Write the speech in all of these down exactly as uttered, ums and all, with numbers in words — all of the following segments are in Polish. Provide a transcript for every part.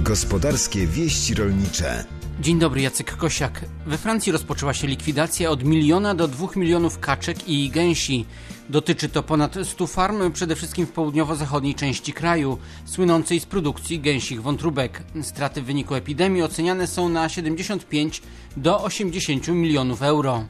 Gospodarskie wieści rolnicze. Dzień dobry, Jacek Kosiak. We Francji rozpoczęła się likwidacja od miliona do dwóch milionów kaczek i gęsi. Dotyczy to ponad stu farm, przede wszystkim w południowo-zachodniej części kraju, słynącej z produkcji gęsich wątróbek. Straty w wyniku epidemii oceniane są na siedemdziesiąt pięć do osiemdziesięciu milionów euro.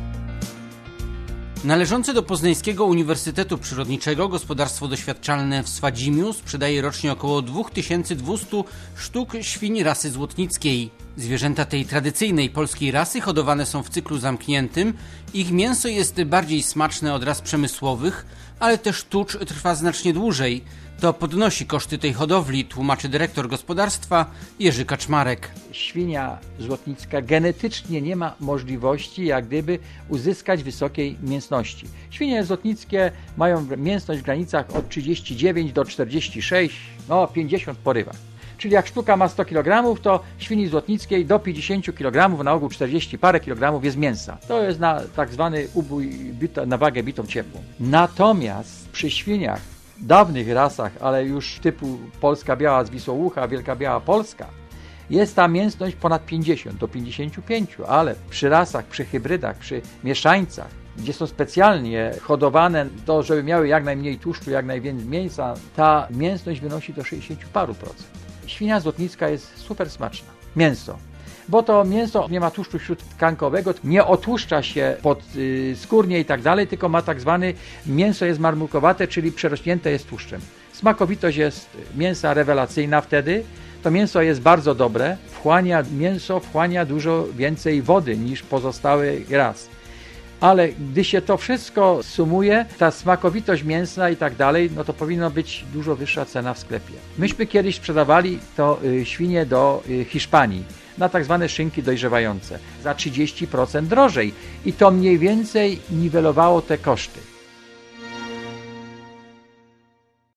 Należące do Poznańskiego Uniwersytetu Przyrodniczego gospodarstwo doświadczalne w Swadzimiu sprzedaje rocznie około dwa tysiące dwieście sztuk świń rasy złotnickiej. Zwierzęta tej tradycyjnej polskiej rasy hodowane są w cyklu zamkniętym. Ich mięso jest bardziej smaczne od ras przemysłowych, ale też tucz trwa znacznie dłużej. To podnosi koszty tej hodowli, tłumaczy dyrektor gospodarstwa Jerzy Kaczmarek. Świnia złotnicka genetycznie nie ma możliwości jak gdyby uzyskać wysokiej mięsności. Świnie złotnickie mają mięsność w granicach od trzydziestu dziewięciu do czterdziestu sześciu, no pięćdziesiąt porywach. Czyli jak sztuka ma sto kilogramów, to świni złotnickiej do pięćdziesięciu kilogramów, na ogół czterdzieści parę kilogramów jest mięsa. To jest na tak zwany ubój bito, na wagę bitą ciepłą. Natomiast przy świniach, dawnych rasach, ale już typu polska biała z Wisłoucha, wielka biała polska, jest ta mięsność ponad pięćdziesiąt do pięćdziesięciu pięciu, ale przy rasach, przy hybrydach, przy mieszańcach, gdzie są specjalnie hodowane to, żeby miały jak najmniej tłuszczu, jak najwięcej mięsa, ta mięsność wynosi do sześćdziesięciu paru procent. Świnia złotnicka jest super smaczna. Mięso. Bo to mięso nie ma tłuszczu śródtkankowego, nie otłuszcza się podskórnie i tak dalej, tylko ma tak zwany, mięso jest marmurkowate, czyli przerośnięte jest tłuszczem. Smakowitość jest mięsa rewelacyjna wtedy, to mięso jest bardzo dobre, wchłania, mięso wchłania dużo więcej wody niż pozostały ras. Ale gdy się to wszystko sumuje, ta smakowitość mięsna i tak dalej, no to powinno być dużo wyższa cena w sklepie. Myśmy kiedyś sprzedawali to y, świnie do y, Hiszpanii na tak zwane szynki dojrzewające za trzydzieści procent drożej i to mniej więcej niwelowało te koszty.